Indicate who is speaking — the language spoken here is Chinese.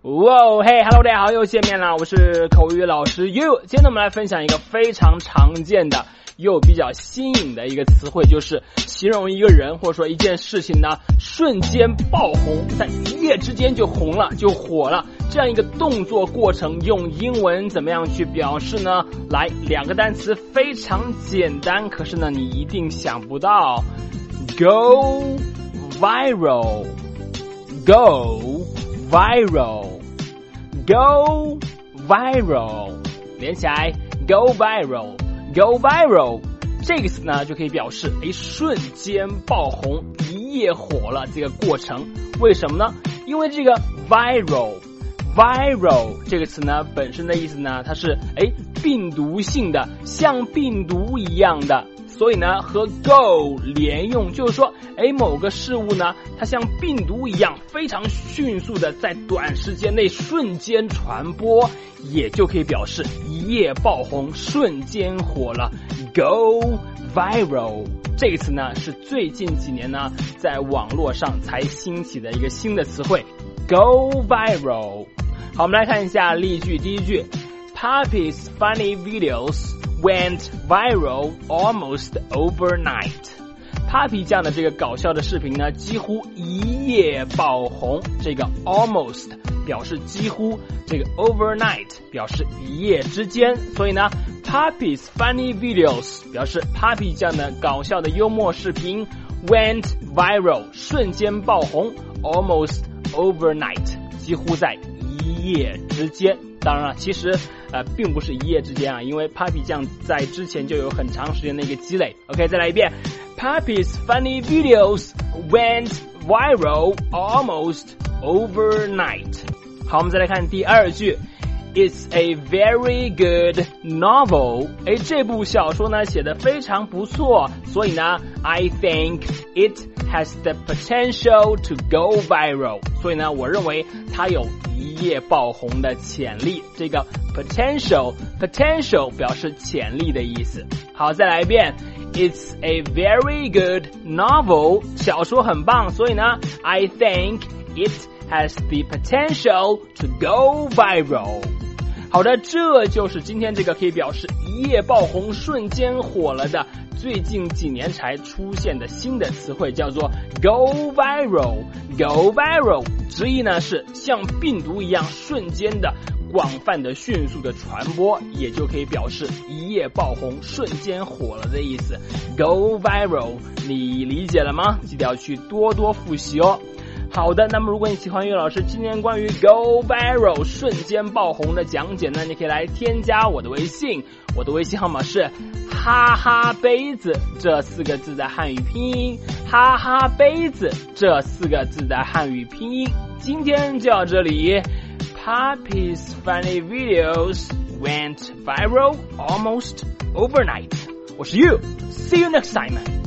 Speaker 1: 哇嘿 ，Hello， 大家好，又见面了，我是口语老师 You。今天呢，我们来分享一个非常常见的又比较新颖的一个词汇，就是形容一个人或者说一件事情呢，瞬间爆红，在一夜之间就红了，就火了。这样一个动作过程，用英文怎么样去表示呢？来，两个单词非常简单，可是呢，你一定想不到 ，Go viral， Go viral。Go viral， 连起来 Go viral， Go viral 这个词呢就可以表示瞬间爆红，一夜火了这个过程。为什么呢？因为这个 viral 这个词呢本身的意思呢，它是病毒性的，像病毒一样的，所以呢和 go 连用，就是说某个事物呢它像病毒一样非常迅速的在短时间内瞬间传播，也就可以表示一夜爆红，瞬间火了。 Go viral 这个词呢是最近几年呢在网络上才兴起的一个新的词汇 Go viral。 好，我们来看一下例句。第一句， Poppy's funny videos went viral almost overnight。 Poppy 这样的这个搞笑的视频呢几乎一夜爆红，这个 almost 表示几乎，这个 overnight 表示一夜之间，所以呢 Poppy's funny videos 表示 Poppy 这样的搞笑的幽默视频 went viral 瞬间爆红 almost overnight 几乎在一夜之间。当然了，其实并不是一夜之间啊，因为 Poppy 酱在之前就有很长时间的一个积累。 OK， 再来一遍， Poppy's funny videos went viral almost overnight。 好，我们再来看第二句， It's a very good novel。 这部小说呢写得非常不错，所以呢 I think it has the potential to go viral。 所以呢我认为它有一夜爆红的潜力，这个 potential 表示潜力的意思。好，再来一遍， It's a very good novel。 小说很棒，所以呢 I think it has the potential to go viral。 好的，这就是今天这个可以表示一夜爆红，瞬间火了的最近几年才出现的新的词汇，叫做 Go viral。 Go viral 直译呢是像病毒一样瞬间的广泛的迅速的传播，也就可以表示一夜爆红，瞬间火了的意思。 Go viral 你理解了吗？记得要去多多复习哦。好的，那么如果你喜欢岳老师今天关于 Go viral 瞬间爆红的讲解呢，你可以来添加我的微信，我的微信号码是哈哈杯子这4个字的汉语拼音，哈哈杯子这4个字的汉语拼音。今天就到这里， Poppy's funny videos went viral almost overnight。 我是 You， see you next time。